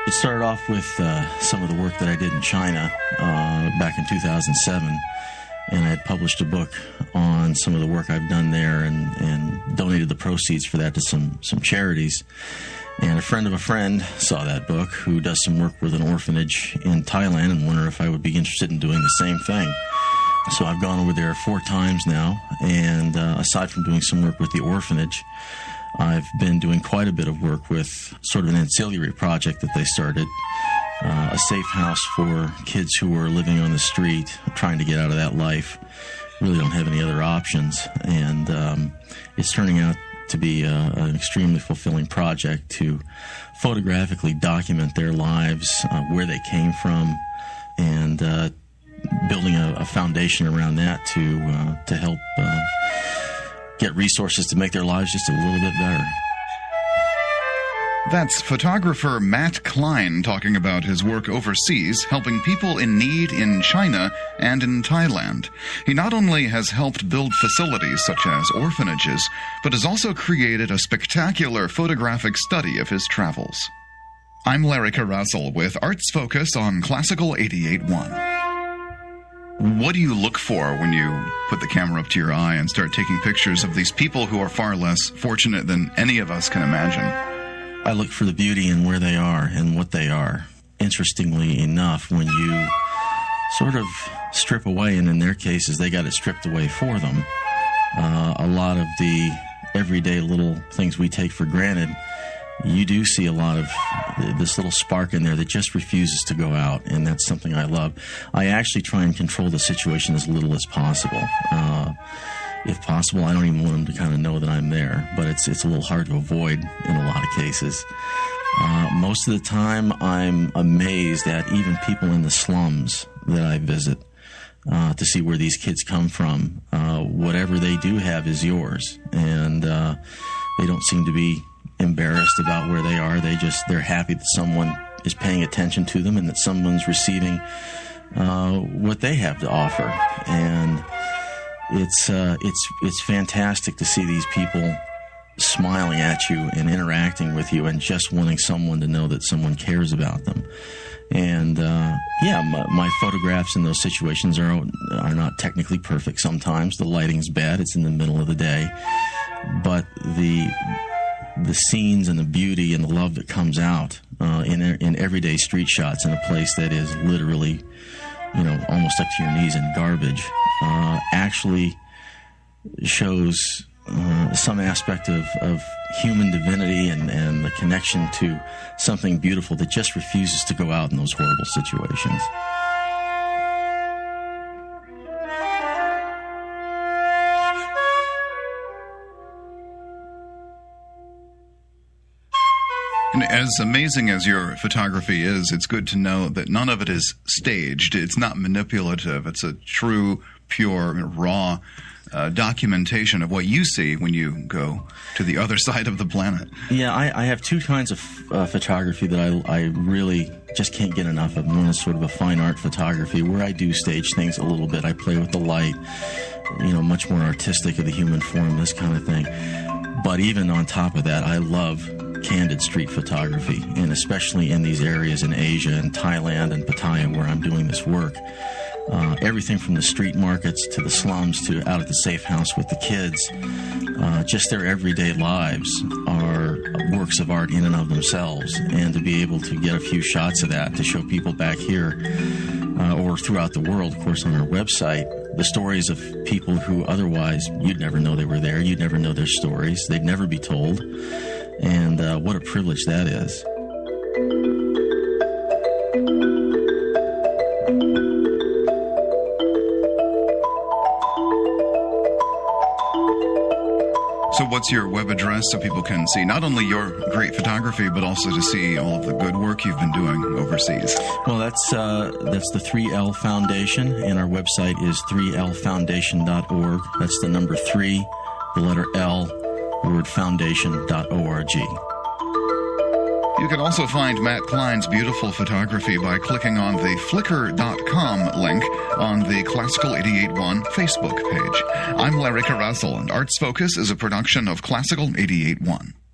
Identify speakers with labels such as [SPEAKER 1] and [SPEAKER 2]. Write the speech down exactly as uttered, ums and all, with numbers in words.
[SPEAKER 1] It started off with uh, some of the work that I did in China uh, back in two thousand seven, and I had published a book on some of the work I've done there and, and donated the proceeds for that to some, some charities. And a friend of a friend saw that book, who does some work with an orphanage in Thailand, and wondered if I would be interested in doing the same thing. So I've gone over there four times now, and uh, aside from doing some work with the orphanage, I've been doing quite a bit of work with sort of an ancillary project that they started, uh, a safe house for kids who are living on the street, trying to get out of that life, really don't have any other options. And um, it's turning out to be a, an extremely fulfilling project to photographically document their lives, uh, where they came from, and uh, building a, a foundation around that to uh, to help uh, get resources to make their lives just a little bit better.
[SPEAKER 2] That's photographer Matt Klein talking about his work overseas, helping people in need in China and in Thailand. He not only has helped build facilities such as orphanages, but has also created a spectacular photographic study of his travels. I'm Larry Carasel with Arts Focus on Classical eighty-eight point one. What do you look for when you put the camera up to your eye and start taking pictures of these people who are far less fortunate than any of us can imagine?
[SPEAKER 1] I look for the beauty in where they are and what they are. Interestingly enough, when you sort of strip away, and in their cases, they got it stripped away for them, uh, a lot of the everyday little things we take for granted, you do see a lot of this little spark in there that just refuses to go out, and that's something I love. I actually try and control the situation as little as possible. Uh, if possible, I don't even want them to kind of know that I'm there, but it's it's a little hard to avoid in a lot of cases. Uh, most of the time, I'm amazed at even people in the slums that I visit uh, to see where these kids come from. Uh, whatever they do have is yours, and uh, they don't seem to be embarrassed about where they are. They just, they're happy that someone is paying attention to them and that someone's receiving uh, what they have to offer. And it's uh, it's it's fantastic to see these people smiling at you and interacting with you and just wanting someone to know that someone cares about them. And uh, yeah, my, my photographs in those situations are are not technically perfect. Sometimes the lighting's bad. It's in the middle of the day, but the the scenes and the beauty and the love that comes out uh, in in everyday street shots in a place that is literally, you know, almost up to your knees in garbage, uh, actually shows uh, some aspect of, of human divinity and, and the connection to something beautiful that just refuses to go out in those horrible situations.
[SPEAKER 2] And as amazing as your photography is, it's good to know that none of it is staged. It's not manipulative. It's a true, pure, raw uh, documentation of what you see when you go to the other side of the planet.
[SPEAKER 1] Yeah, I, I have two kinds of uh, photography that I, I really just can't get enough of. One is sort of a fine art photography where I do stage things a little bit. I play with the light, you know, much more artistic of the human form, this kind of thing. But even on top of that, I love candid street photography, and especially in these areas in Asia and Thailand and Pattaya where I'm doing this work. Uh, everything from the street markets to the slums to out at the safe house with the kids, uh, just their everyday lives are works of art in and of themselves. And to be able to get a few shots of that to show people back here uh, or throughout the world, of course, on our website, the stories of people who otherwise you'd never know they were there, you'd never know their stories, they'd never be told. And uh, what a privilege that is.
[SPEAKER 2] So what's your web address so people can see not only your great photography, but also to see all of the good work you've been doing overseas?
[SPEAKER 1] Well, that's uh, that's the three L Foundation, and our website is three L foundation dot org. That's the number three, the letter L, the word foundation dot org.
[SPEAKER 2] You can also find Matt Klein's beautiful photography by clicking on the flickr dot com link on the Classical eighty-eight point one Facebook page. I'm Larry Carasel, and Arts Focus is a production of Classical eighty-eight point one.